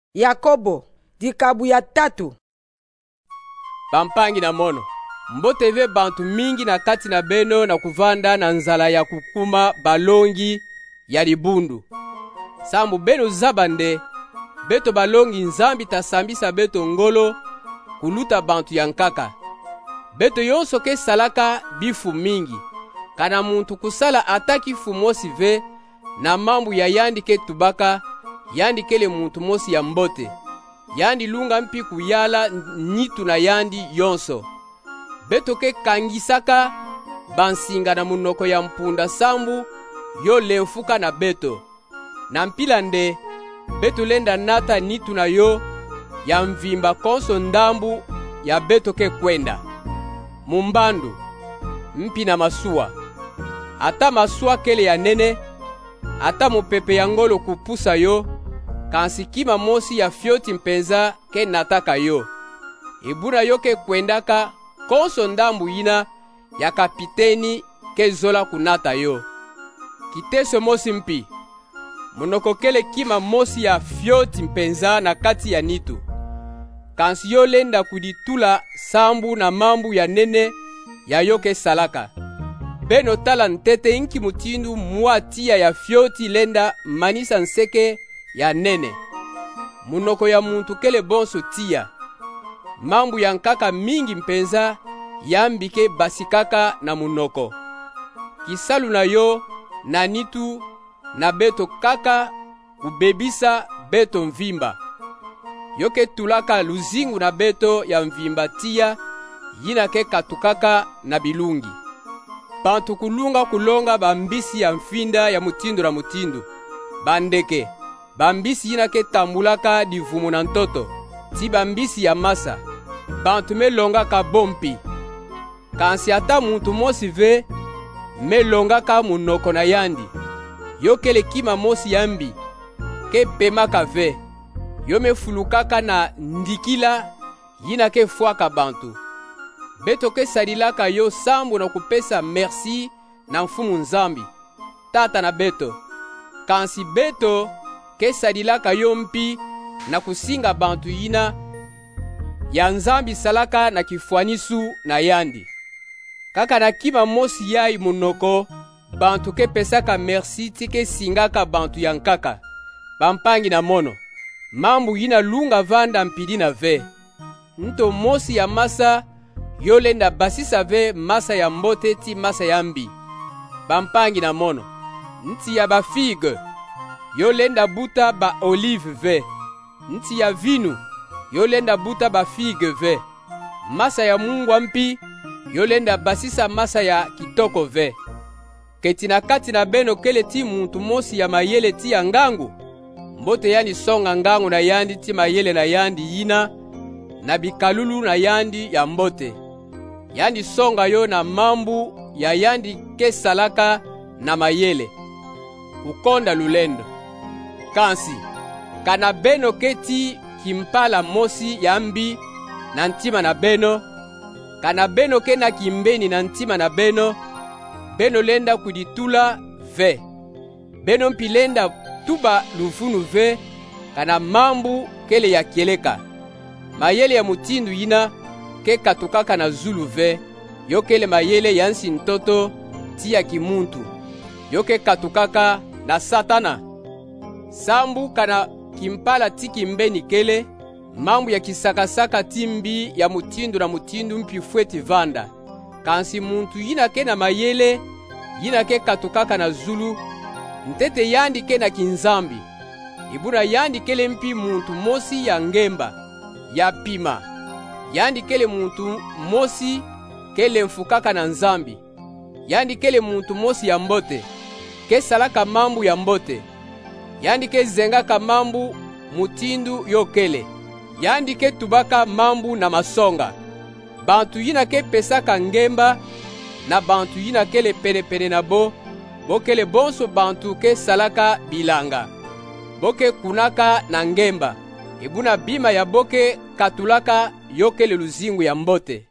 Yakobo dikabu ya tatu. Bampangi na mono mboteve bantu mingi na kati na beno na kuvanda na nzala ya kukuma balongi ya libundu. Sambu beno zabande beto balongi nzambi tasambisa beto ngolo kuluta bantu ya nkaka. Beto yonso ke salaka bifu mingi kana muntu kusala ataki fu mosi ve na mambu ya yandi ke tubaka yandi kele muntu mosi ya mbote yandi lunga mpi kuyala nitu na yandi yonso. Beto ke kangisaka bansinga na munoko ya mpunda sambu yo lemfuka na beto na mpila nde beto lenda nata nitu na yo ya mvimba konso ndambu ya beto ke kwenda mumbandu mpi na masua ata masua kele ya nene ata mupepe ya ngolo kupusa yo kansikima mosi ya fioti mpenza ke nataka yo ibuna yo ke kwendaka konso ndambu yina ya kapiteni ke zola kunata yo kiteso mosi mpi munoko kele kima mosi ya fioti mpenza na kati ya nitu kansi yo lenda kuditula sambu na mambu ya nene ya yo ke salaka beno tala ntete inki mutindu muatia ya fioti lenda manisa nseke ya nene munoko ya muntu kele bonso tia mambu ya nkaka mingi mpenza yambike basikaka na munoko kisalu na yo na nitu na beto kaka kubebisa beto mvimba yoke tulaka luzingu na beto ya mvimba tia yina ke katukaka na bilungi bantu kulunga kulonga bambisi ya mfinda ya mutindu na mutindu bandeke bambisi yina ke tambulaka divumu na ntoto ti bambisi ya masa bantu melonga ka bompi kansi ata muntu mosi ve melonga ka munoko na yandi yokele kima mosi yambi ke pemaka ve yo mefulukaka na ndikila yina ke fuaka bantu beto ke salilaka yo sambu na kupesa merci na mfumu nzambi tata na beto kansi beto ke salilaka yo mpi na kusinga bantu yina ya nzambi salaka na kifuanisu na yandi kaka na kima mosi yai munoko bantu ke pesaka merci tike singaka bantu ya nkaka bampangi na mono mambu yina lunga vanda mpidi na ve nto mosi ya masa yo lenda basisa ve masa ya mbote ti masa ya mbi bampangi na mono nti ya bafige yo lenda buta ba olive ve nti ya vinu yo lenda buta bafige ve masa ya mungwa mpi yo lenda basisa masa ya kitoko ve keti na kati na beno kele ti muntu mosi ya mayele ti ya ngangu mbote yani songa ngangu na yandi ti mayele na yandi yina na bikalulu na yandi ya mbote yandi songa yo na mambu ya yandi ke salaka na mayele ukonda lulendo kansi kana beno keti kimpala mosi ya mbi na ntima na beno kana beno ke na kimbeni na ntima na beno beno lenda kuditula ve beno mpilenda tuba lufunu ve kana mambu kele ya kieleka mayele ya mutindu yina ke katukaka na zulu ve yokele mayele ya nsi ntoto ti ya kimuntu yoke katukaka na satana sambu kana kimpala ti kimbeni kele mambu ya kisakasaka timbi ya mutindu na mutindu mpi fweti vanda kansi muntu yina ke na mayele yina ke katukaka na zulu ntete yandi ke na kinzambi ibuna yandi kele mpi muntu mosi ya ngemba ya pima yandi kele muntu mosi kele mfukaka na nzambi yandi kele muntu mosi ya mbote ke salaka mambu ya mbote yandi ke zengaka mambu mutindu yokele yandi ke tubaka mambu na masonga bantu yina ke pesaka ngemba na bantu yina kele pene na bo bokele bonso bantu ke salaka bilanga boke kunaka na ngemba ibuna bima ya boke katulaka yokele luzingu ya mbote